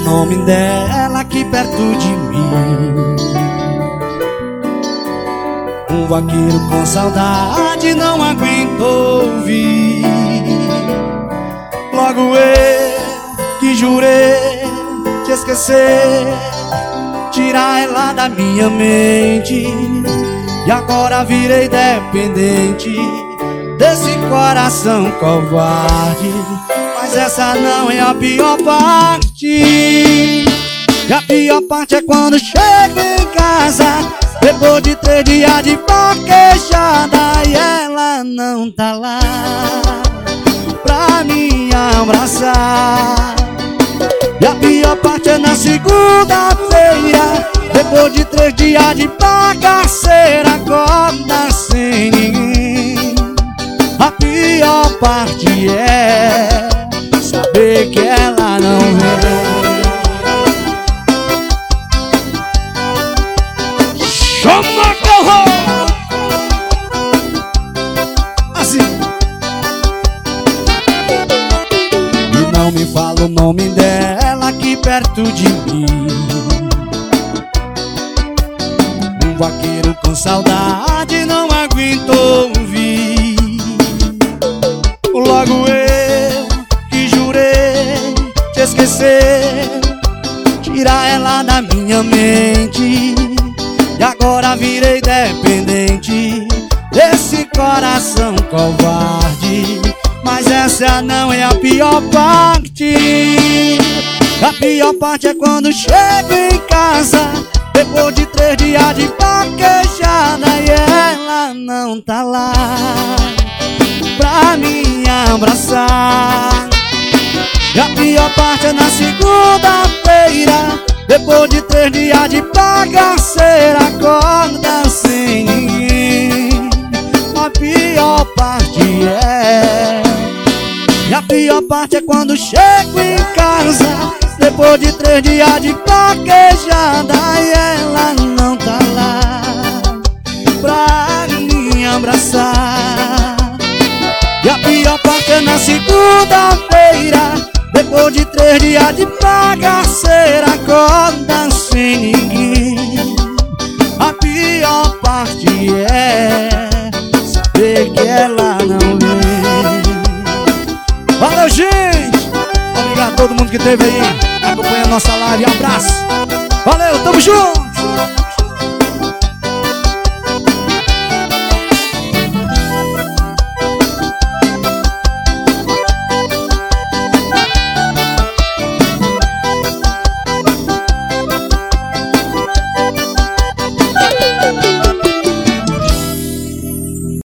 nome dela aqui perto de mim. Um vaqueiro com saudade não aguentou ouvir. Logo eu que jurei te esquecer, tirar ela da minha mente, e agora virei dependente desse coração covarde. Mas essa não é a pior parte. E a pior parte é quando chego em casa, depois de 3 dias de vaquejada, e ela não tá lá pra me abraçar. E a pior parte é na segunda-feira, depois de 3 dias de bagaceira, acorda sem ninguém. A pior parte é saber que ela não vem. Chama corro! Assim. E não me fala o nome dela aqui perto de mim. Um vaqueiro com saudade não aguentou ouvir. Logo eu que jurei te esquecer, tirar ela da minha mente, e agora virei dependente desse coração covarde. Mas essa não é a pior parte. A pior parte é quando chego em casa, depois de 3 dias de vaquejada, e ela não tá lá pra me abraçar. E a pior parte é na segunda-feira, depois de 3 dias de bagaceira, acorda sem ninguém. A pior parte é... E a pior parte é quando chego em casa, depois de 3 dias de vaquejada, e ela não tá lá pra me abraçar. E a pior parte é na segunda-feira, depois de 3 dias de bagaceira, acorda sem ninguém. A pior parte é saber que ela não vem. Valeu, gente! Obrigado a todo mundo que esteve aí acompanhando a nossa live. Um abraço! Valeu, tamo junto!